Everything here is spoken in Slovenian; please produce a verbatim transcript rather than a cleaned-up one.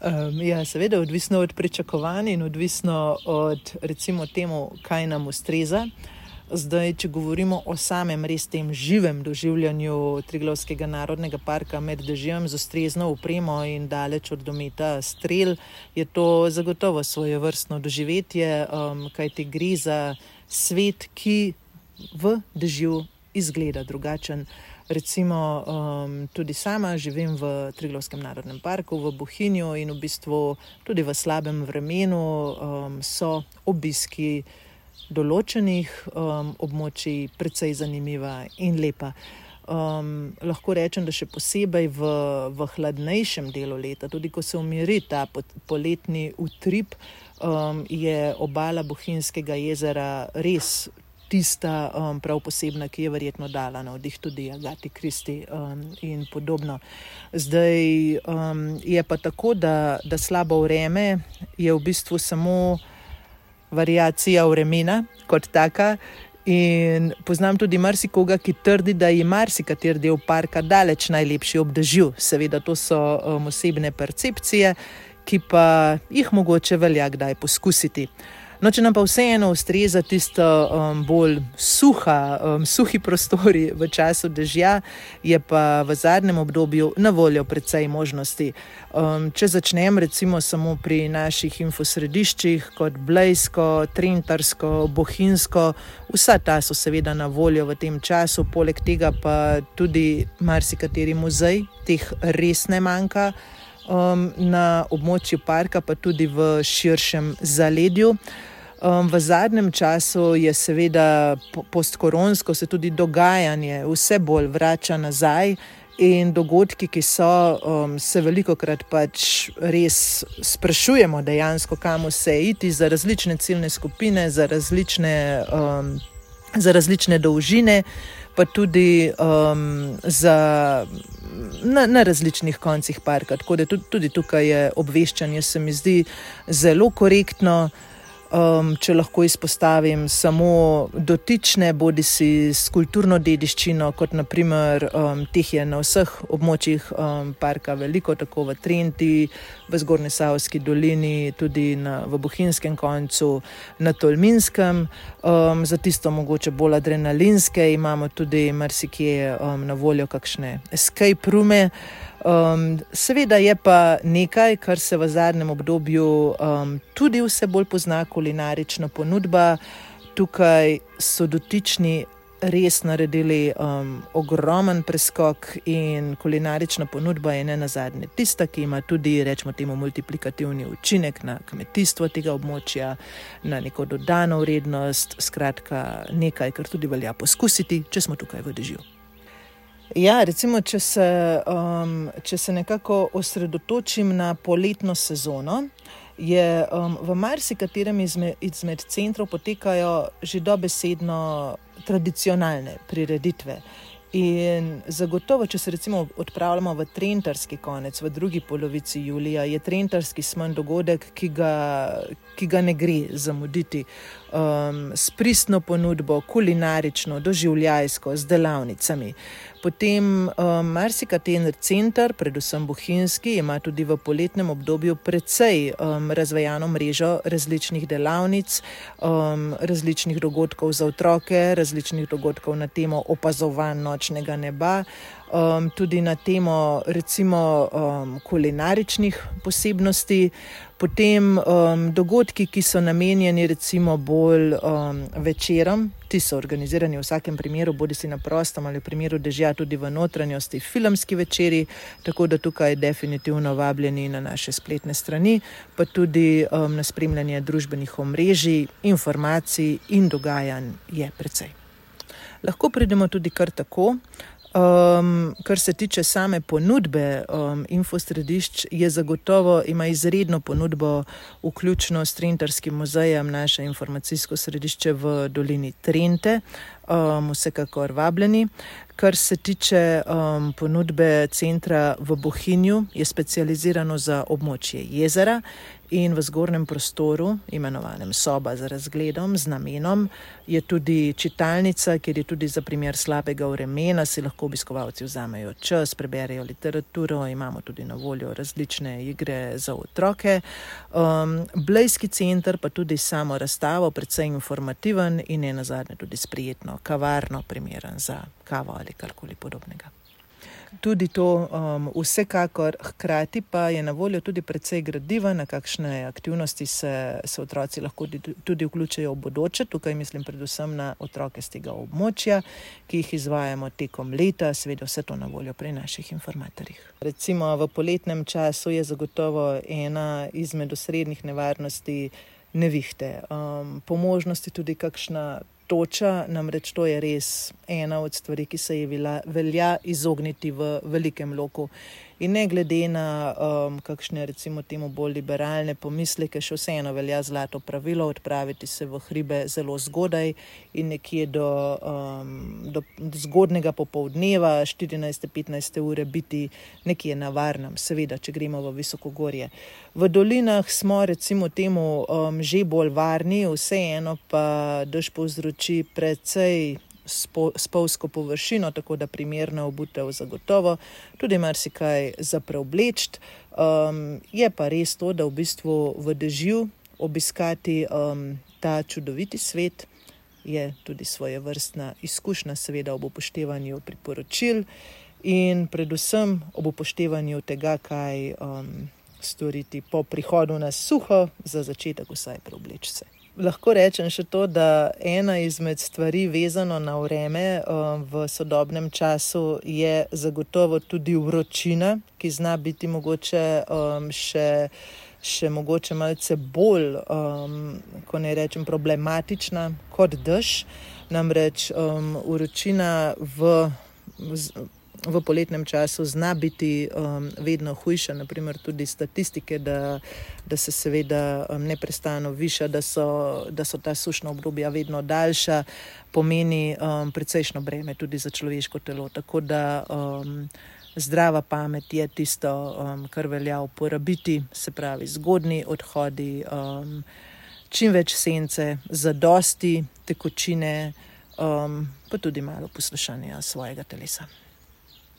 Um, ja, seveda, odvisno od pričakovanj in odvisno od, recimo, temu, kaj nam ustreza. Zdaj, če govorimo o samem res tem živem doživljanju Triglavskega narodnega parka med dežjem z ustrezno opremo in daleč od dometa strel, je to zagotovo svojevrstno doživetje, um, kajti gre za svet, ki v dežju izgleda drugačen. Recimo, um, tudi sama živim v Triglavskem narodnem parku v Bohinju in v bistvu tudi v slabem vremenu um, so obiski določenih um, območij precej zanimiva in lepa. Um, lahko rečem, da še posebej v, v hladnejšem delu leta, tudi ko se umiri ta poletni utrip, um, je obala Bohinjskega jezera res tista um, prav posebna, ki je verjetno dala navdih tudi Agati Kristi um, in podobno. Zdaj um, je pa tako, da, da slabo vreme je v bistvu samo variacija vremena kot taka in poznam tudi marsikoga, ki trdi, da je marsikater del parka daleč najlepši ob dežju. Seveda to so um, osebne percepcije, ki pa jih mogoče velja kdaj poskusiti. No, če nam pa vseeno ustreza tisto um, bolj suha, um, suhi prostori v času dežja, je pa v zadnjem obdobju na voljo precej možnosti. Um, če začnem recimo samo pri naših infosrediščih kot Blejsko, Trentarsko, Bohinjsko, vsa ta so seveda na voljo v tem času, poleg tega pa tudi marsikateri muzej, teh res ne manjka um, na območju parka, pa tudi v širšem zaledju. Um, v zadnjem času je seveda postkoronsko se tudi dogajanje vse bolj vrača nazaj in dogodki, ki so, um, se velikokrat pač res sprašujemo dejansko, kam vse iti za različne ciljne skupine, za različne, um, za različne dolžine, pa tudi um, za, na, na različnih koncih parka. Tako da tudi, tudi tukaj je obveščanje, se mi zdi zelo korektno. Um, če lahko izpostavim samo dotične, bodi si s kulturno dediščino, kot naprimer um, teh je na vseh območjih um, parka veliko, tako v Trenti, v Zgornjesavski dolini, tudi na, v Bohinjskem koncu, na Tolminskem. Um, za tisto mogoče bolj adrenalinske imamo tudi marsikje um, na voljo kakšne escape roome. Um, seveda je pa nekaj, kar se v zadnjem obdobju um, tudi vse bolj pozna, kulinarična ponudba. Tukaj so dotični res naredili um, ogromen preskok in kulinarična ponudba je ne nazadnje tista, ki ima tudi, rečemo temu, multiplikativni učinek na kmetijstvo tega območja, na neko dodano vrednost, skratka nekaj, kar tudi velja poskusiti, če smo tukaj v dežju. Ja, recimo, če se, um, če se nekako osredotočim na poletno sezono, je um, v marsikaterem izmed, izmed centrov potekajo že dobesedno tradicionalne prireditve. In zagotovo, če se recimo odpravljamo v Trentarski konec, v drugi polovici julija, je Trentarski smen dogodek, ki ga, ki ga ne gre zamuditi. Um, s pristno ponudbo, kulinarično, doživljajsko, z delavnicami. Potem um, marsikater center, predvsem Bohinjski, ima tudi v poletnem obdobju precej um, razvejano mrežo različnih delavnic, um, različnih dogodkov za otroke, različnih dogodkov na temo opazovanj nočnega neba, um, tudi na temo recimo um, kulinaričnih posebnosti, potem um, dogodki, ki so namenjeni recimo bolj um, večerom, ti so organizirani v vsakem primeru, bodi si na prostem ali v primeru dežja tudi v notranjosti, filmski večeri, tako da tukaj definitivno vabljeni na naše spletne strani, pa tudi um, na spremljanje družbenih omrežij, informacij in dogajanj je precej. Lahko pridemo tudi kar tako. Um, kar se tiče same ponudbe um, infosredišč, je zagotovo, ima izredno ponudbo vključno s Trentarskim muzejem naše informacijsko središče v dolini Trente, um, vsekakor vabljeni. Kar se tiče um, ponudbe centra v Bohinju, je specializirano za območje jezera in v zgornjem prostoru, imenovanem soba za razgledom, z namenom, je tudi čitalnica, kjer je tudi za primer slabega vremena, si lahko obiskovalci vzamejo čas, preberejo literaturo, imamo tudi na voljo različne igre za otroke. Um, Blejski center pa tudi samo razstavo, predvsej informativen in je nazadnje tudi sprijetno, kavarno primeren za kavo ali karkoli podobnega. Tudi to um, vsekakor, hkrati pa je na voljo tudi precej gradiva, na kakšne aktivnosti se, se otroci lahko tudi vključajo v bodoče. Tukaj mislim predvsem na otroke z tega območja, ki jih izvajamo tekom leta, seveda vse to na voljo pri naših informatorjih. Recimo v poletnem času je zagotovo ena izmed osrednjih nevarnosti nevihte. Um, po možnosti tudi kakšna toča, namreč to je res ena od stvari, ki se je velja, velja izogniti v velikem loku. In ne glede na um, kakšne recimo temu bolj liberalne pomisleke, še vseeno velja zlato pravilo odpraviti se v hribe zelo zgodaj in nekje do, um, do zgodnega popoldneva, štirinajste petnajste ure biti nekje na varnem, seveda, če gremo v visokogorje. V dolinah smo recimo temu um, že bolj varni, vseeno pa dež povzroči precej spolzko površino, tako da primerna obutev zagotovo, tudi marsikaj za preoblečt. Um, je pa res to, da v bistvu v dežju obiskati um, ta čudoviti svet je tudi svojevrstna izkušnja, seveda ob upoštevanju priporočil in predvsem ob upoštevanju tega, kaj um, storiti po prihodu na suho, za začetek vsaj preobleči se. Lahko rečem še to, da ena izmed stvari vezano na vreme v sodobnem času je zagotovo tudi vročina, ki zna biti mogoče še, še mogoče malce bolj, ko ne rečem, problematična kot dež. Namreč vročina v v poletnem času zna biti um, vedno hujša, naprimer tudi statistike, da, da se seveda um, neprestano viša, da so, da so ta sušna obdobja vedno daljša, pomeni um, precejšno breme tudi za človeško telo. Tako da um, zdrava pamet je tisto, um, kar velja uporabiti, se pravi zgodnji odhodi, um, čim več sence, zadosti tekočine, um, pa tudi malo poslušanja svojega telesa.